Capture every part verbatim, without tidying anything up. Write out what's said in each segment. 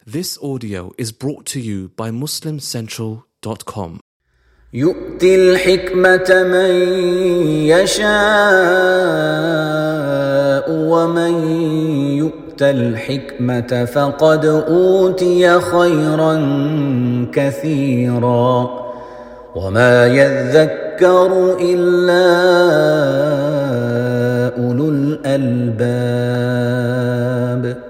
This audio is brought to you by muslim central dot com. يؤتي الحكمة من يشاء ومن يؤت الحكمة فقد أوتي خيرا كثيرا وما يذكر إلا أولو الألباب.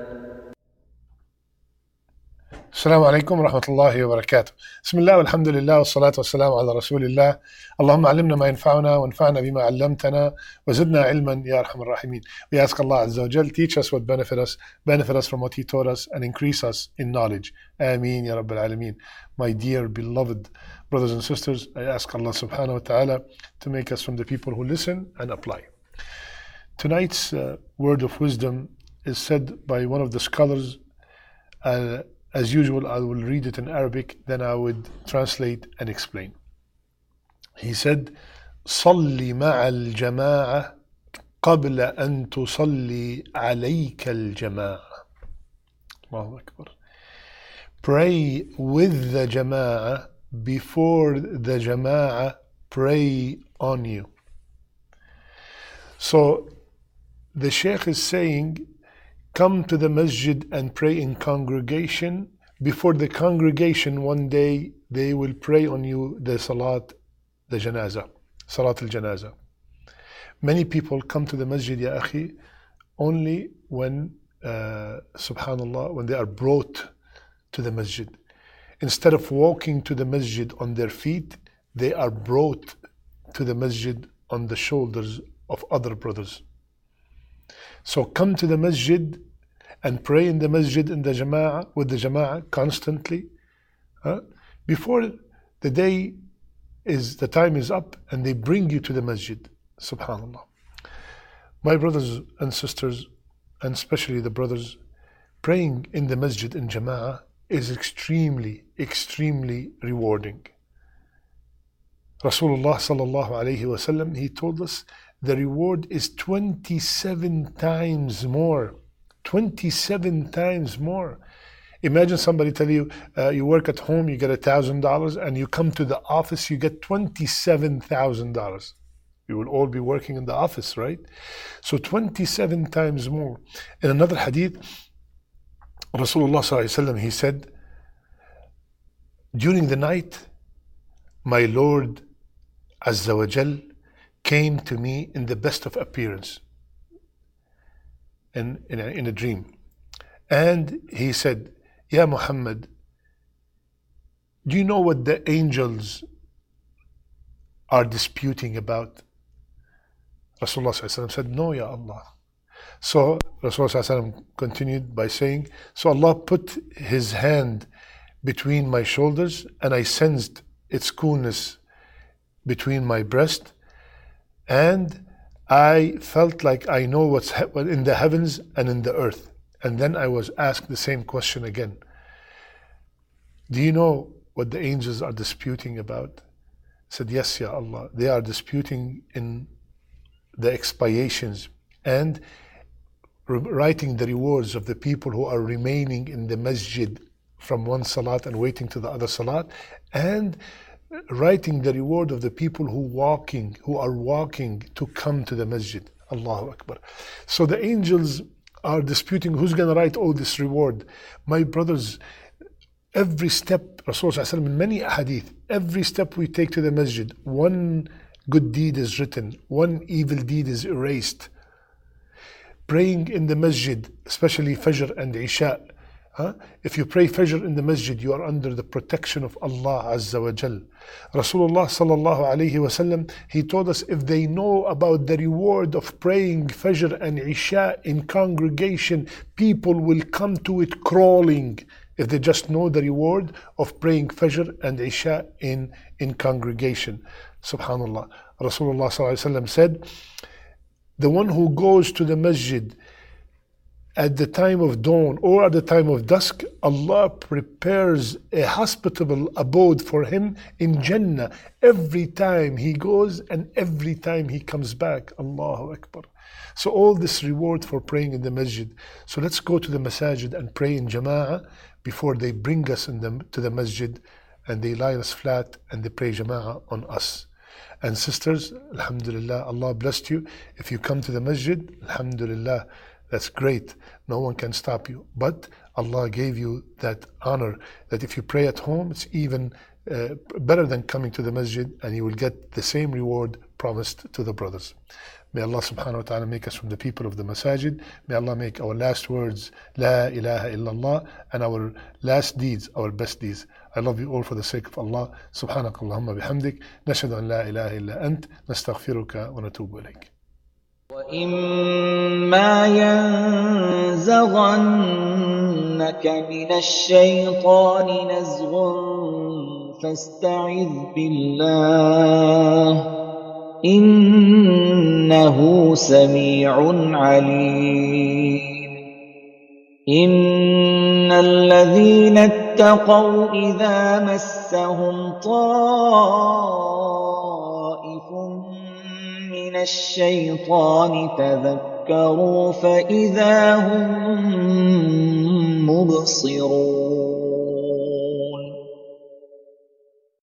السلام عليكم ورحمة الله وبركاته. بسم الله والحمد لله والصلاة والسلام على رسول الله. اللهم علمنا ما ينفعنا وانفعنا بما علمتنا وزدنا علما يا أرحم الراحمين. We ask Allah Azza wa Jal, teach us what benefit us, benefit us from what He taught us, and increase us in knowledge. Ameen ya Rabbil Alameen. My dear beloved brothers and sisters, I ask Allah subhanahu wa ta'ala to make us from the people who listen and apply. Tonight's uh, word of wisdom is said by one of the scholars. uh, As usual, I will read it in Arabic, then I would translate and explain. He said, صَلِّ مَعَ الْجَمَاعَةِ قَبْلَ أَن تُصَلِّ عَلَيْكَ الْجَمَاعَةِ. Allahu Akbar. Pray with the Jama'ah before the Jama'ah pray on you. So the Shaykh is saying, come to the masjid and pray in congregation. Before the congregation one day, they will pray on you the salat, the janazah, salat al-janazah. Many people come to the masjid, ya akhi, only when, uh, subhanallah, when they are brought to the masjid. Instead of walking to the masjid on their feet, they are brought to the masjid on the shoulders of other brothers. So come to the masjid and pray in the masjid in the jama'ah, with the jama'ah constantly. Huh? Before the day is, the time is up and they bring you to the masjid. Subhanallah. My brothers and sisters, and especially the brothers, praying in the masjid in jama'ah is extremely, extremely rewarding. Rasulullah sallallahu alayhi wa sallam, he told us the reward is twenty-seven times more. twenty-seven times more. Imagine somebody tell you, uh, you work at home, you get a thousand dollars, and you come to the office, you get twenty-seven thousand dollars. You will all be working in the office, right? So twenty-seven times more. In another hadith, Rasulullah sallallahu alaihi wasallam, he said, during the night, my Lord Azza wa Jal came to me in the best of appearance, in, in, a, in a dream. And he said, Ya Muhammad, do you know what the angels are disputing about? Rasulullah said, no, Ya Allah. So Rasulullah continued by saying, so Allah put his hand between my shoulders and I sensed its coolness between my breast, and I felt like I know what's in the heavens and in the earth. And then I was asked the same question again. Do you know what the angels are disputing about? I said, yes, Ya Allah. They are disputing in the expiations and writing the rewards of the people who are remaining in the masjid from one salat and waiting to the other salat, and writing the reward of the people who walking, who are walking to come to the masjid. Allahu Akbar. So the angels are disputing who's going to write all this reward. My brothers, every step, Rasulullah in many hadith, every step we take to the masjid, one good deed is written, one evil deed is erased. Praying in the masjid, especially Fajr and Isha, Huh? If you pray Fajr in the masjid, you are under the protection of Allah Azza wa Jal. Rasulullah sallallahu alayhi wa sallam, he told us if they know about the reward of praying Fajr and Isha in congregation, people will come to it crawling if they just know the reward of praying Fajr and Isha in, in congregation. Subhanallah. Rasulullah sallallahu alayhi wa sallam said, the one who goes to the masjid at the time of dawn or at the time of dusk, Allah prepares a hospitable abode for him in Jannah every time he goes and every time he comes back. Allahu Akbar. So all this reward for praying in the masjid. So let's go to the masajid and pray in jama'ah. before they bring us in the, to the masjid and they lie us flat and they pray jama'ah on us. And sisters, alhamdulillah, Allah blessed you. If you come to the masjid, alhamdulillah, that's great. No one can stop you. But Allah gave you that honor that if you pray at home, it's even uh, better than coming to the masjid, and you will get the same reward promised to the brothers. May Allah subhanahu wa ta'ala make us from the people of the masajid. May Allah make our last words, La ilaha illallah, and our last deeds, our best deeds. I love you all for the sake of Allah. Subhanak Allahumma bihamdik. Nashhadu an la ilaha illa ant. Nastaghfiruka wa natubu ilayk. وَإِمَّا يَنزَغَنَّكَ مِنَ الشَّيْطَانِ نَزْغٌ فَاسْتَعِذْ بِاللَّهِ إِنَّهُ سَمِيعٌ عَلِيمٌ. إِنَّ الَّذِينَ اتَّقَوْا إِذَا مَسَّهُمْ طَائِفٌ مِّنَ الشَّيْطَانِ تَذَكَّرُوا فَإِذَا هُم مُّبْصِرُونَ.